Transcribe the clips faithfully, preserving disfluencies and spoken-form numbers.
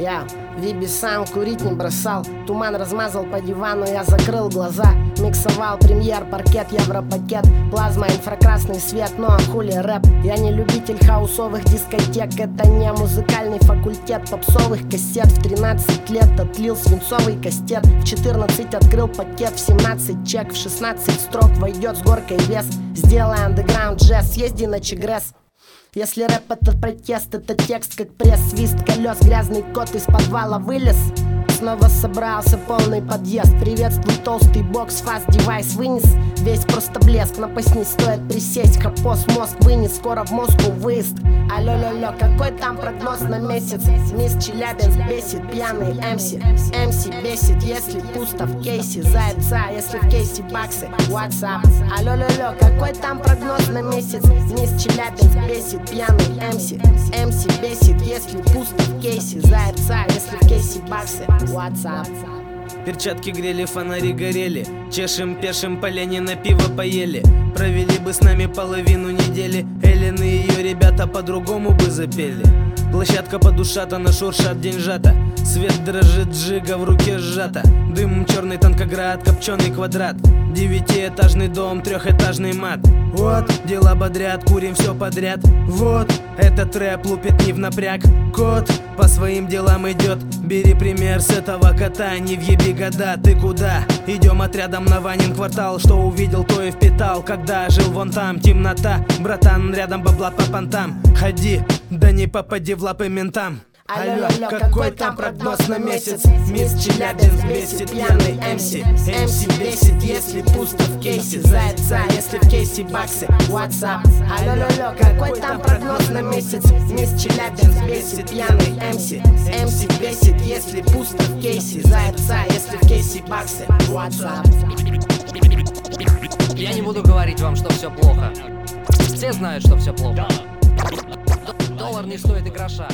Я Виби сам курить не бросал. Туман размазал по дивану, я закрыл глаза. Миксовал премьер, паркет, европакет. Плазма, инфракрасный свет, ну а хули рэп. Я не любитель хаусовых дискотек. Это не музыкальный факультет попсовых кассет. В тринадцать лет отлил свинцовый кастет. В четырнадцать открыл пакет, в семнадцать чек. В шестнадцать строк войдет с горкой вес. Сделай андеграунд джаз, съезди на Чегресс. Если рэп это протест, это текст как пресс. Свист колес, грязный кот из подвала вылез. Снова собрался полный подъезд. Приветствуй толстый бокс, фаст девайс вынес. Весь просто блеск, напаснись, стоит присесть. Хапос мозг вынес, скоро в Москву выезд. Алло-лё-лё, какой там прогноз на месяц? Мисс Челябинск бесит, пьяный МС. МС бесит, если пусто в кейсе. Зайца, если в кейсе баксы. WhatsApp. Алло-лё-лё, какой там прогноз на месяц? Мисс Челябинск бесит, пьяный МС. МС бесит, если пусто в кейсе. Зайца, если в кейсе баксы. WhatsApp. Перчатки грели, фонари горели. Чешем, пешим, по Ленина пиво поели. Провели бы с нами половину недели. Эллен и ее ребята по-другому бы запели. Площадка подушата, шуршат деньжата. Свет дрожит, джига в руке сжата. Дым, черный танкоград, копченый квадрат. Девятиэтажный дом, трехэтажный мат. Вот, дела бодрят, курим все подряд. Вот, этот рэп лупит не в напряг. Кот по своим делам идет. Бери пример с этого кота, не въеби года. Ты куда? Идем отрядом на Ванин квартал. Что увидел, то и впитал. Когда жил вон там, темнота. Братан, рядом бабла по понтам. Ходи, да не попади в лапы ментам. Алло, алло, какой там прогноз на месяц? Мисс Челябинск бесит, пьяный МС. МС бесит, если пусто в кейсе. Зайца, если в кейсе баксы. WhatsApp. Алло, алло, какой там прогноз на месяц? Мисс Челябинск бесит, пьяный МС. МС бесит, если пусто в кейсе. Зайца, если в кейсе баксы. WhatsApp. Я не буду говорить вам, что все плохо. Все знают, что все плохо. Доллар не стоит и гроша.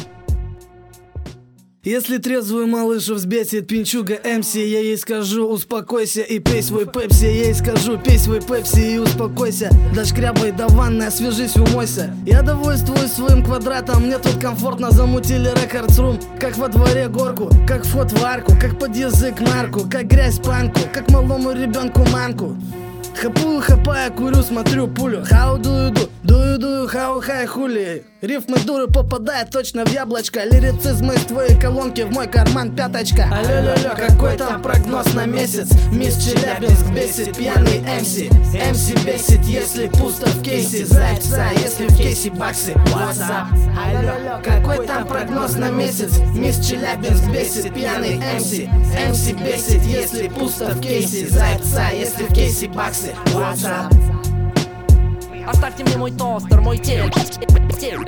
Если трезвую малышу взбесит пинчуга МС, я ей скажу успокойся и пей свой пепси. Я ей скажу пей свой пепси и успокойся. Дошкрябай до ванны, освежись, умойся. Я довольствуюсь своим квадратом, мне тут комфортно. Замутили рекордс-рум, как во дворе горку. Как вход в арку, как под язык нарку. Как грязь панку, как малому ребенку манку. Хапую, хапая, курю, смотрю пулю. How do you do? Do you do? How high хули? Рифмы дуры попадают точно в яблочко. Лирицизм из твоей колонки в мой карман пяточка. Алло-лё-лё, какой там прогноз на месяц? Мисс Челябинск бесит, пьяный МС. МС бесит, если пусто в кейсе. Зайца, если в кейсе баксы. WhatsApp. Алло-лё, какой там прогноз на месяц? Мисс Челябинск бесит, пьяный МС. МС бесит, если пусто в кейсе. Зайца, если в кейсе баксы. WhatsApp. Оставьте мне мой тостер, мой телек, телек,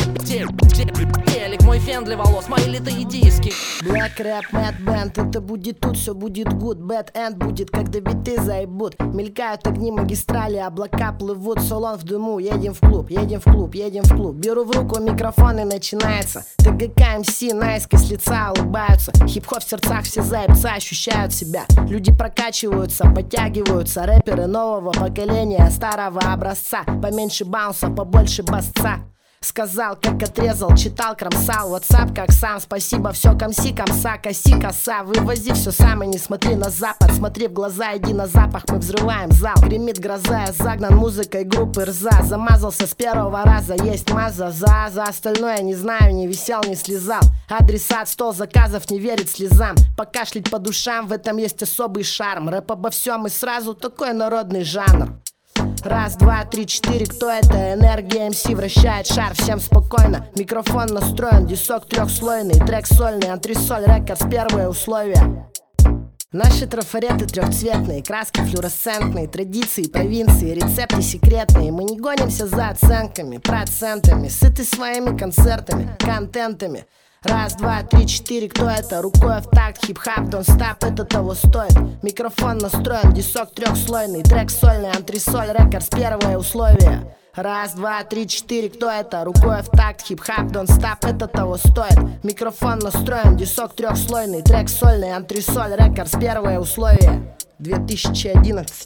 телек, телек, мой фен для волос, мои литые диски. Black Rap, Mad Band, это будет тут, все будет good. Bad End будет, когда биты заебут. Мелькают огни магистрали, облака плывут. Салон в дыму, едем в клуб, едем в клуб, едем в клуб. Беру в руку микрофон и начинается. ТГК, МС, наискось лица улыбаются. Хип-хоп в сердцах, все заебца ощущают себя. Люди прокачиваются, подтягиваются. Рэперы нового поколения, старого образца. Поменьше баунса, побольше басца. Сказал, как отрезал, читал, кромсал. WhatsApp, как сам, спасибо, все комси, комса, коси, коса. Вывози все сам и не смотри на запад. Смотри в глаза, иди на запах, мы взрываем зал. Гремит гроза, я загнан музыкой группы Рза. Замазался с первого раза, есть маза. За, за остальное не знаю, не висел, не слезал. Адресат, стол заказов, не верит слезам. Покашлять по душам, в этом есть особый шарм. Рэп обо всем и сразу, такой народный жанр. Раз, два, три, четыре, кто это? Энергия МС вращает шар, всем спокойно. Микрофон настроен, дисок трехслойный. Трек сольный, антресоль, рекордс, первые условия. Наши трафареты трехцветные, краски флуоресцентные. Традиции, провинции, рецепты секретные. Мы не гонимся за оценками, процентами. Сыты своими концертами, контентами. Раз, два, три, четыре, кто это? Рукой в такт, хип-хап, don't stop, это того стоит. Микрофон настроен, дисок трехслойный. Трек сольный, антресоль, рекордс, первое условие. Раз, два, три, четыре, кто это? Рукой в такт, хип-хап, don't stop, это того стоит. Микрофон настроен, дисок трехслойный. Трек сольный, антресоль, рекордс, первое условие. две тысячи одиннадцать.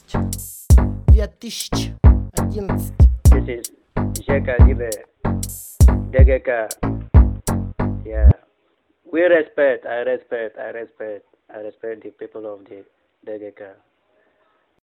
две тысячи одиннадцать. This is Jeka Libe, ДГК. Yeah, we respect, I respect, I respect, I respect the people of the D G K.